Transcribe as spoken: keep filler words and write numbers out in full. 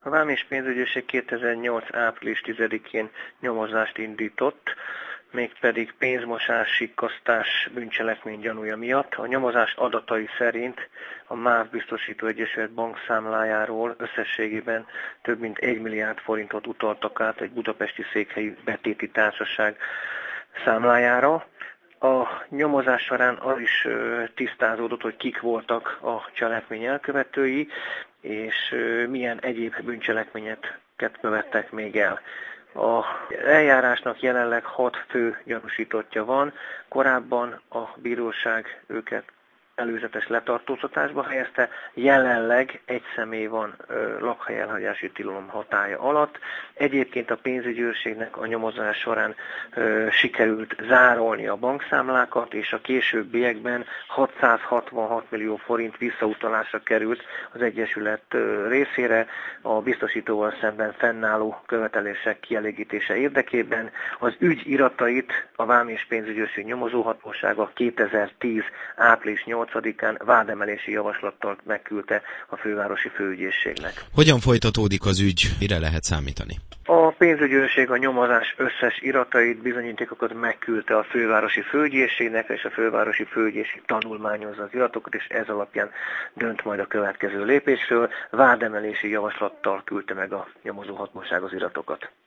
A Vám és Pénzügyőrség kétezer-nyolc. április tizedikén nyomozást indított, mégpedig pénzmosás, sikkasztás bűncselekmény gyanúja miatt. A nyomozás adatai szerint a MÁV Biztosító Egyesület bankszámlájáról összességében több mint egy milliárd forintot utaltak át egy budapesti székhelyű betéti társaság számlájára. A nyomozás során az is tisztázódott, hogy kik voltak a cselekmény elkövetői, és milyen egyéb bűncselekményeket követtek még el. Az eljárásnak jelenleg hat fő gyanúsítottja van, korábban a bíróság őket előzetes letartóztatásba helyezte, jelenleg egy személy van ö, lakhely elhagyási tilalom hatálya alatt. Egyébként a pénzügyőrségnek a nyomozás során ö, sikerült zárolni a bankszámlákat, és a későbbiekben hatszázhatvanhat millió forint visszautalásra került az Egyesület ö, részére a biztosítóval szemben fennálló követelések kielégítése érdekében. Az ügy iratait a Vám és Pénzügyőrség nyomozóhatósága kétezer-tíz. április nyolcadikán vádemelési javaslattal megküldte a fővárosi főügyészségnek. Hogyan folytatódik az ügy? Mire lehet számítani? A pénzügyőrség a nyomozás összes iratait, bizonyítékokat megküldte a fővárosi főügyészségnek, és a fővárosi főügyészség tanulmányozza az iratokat, és ez alapján dönt majd a következő lépésről. Vádemelési javaslattal küldte meg a nyomozóhatóság az iratokat.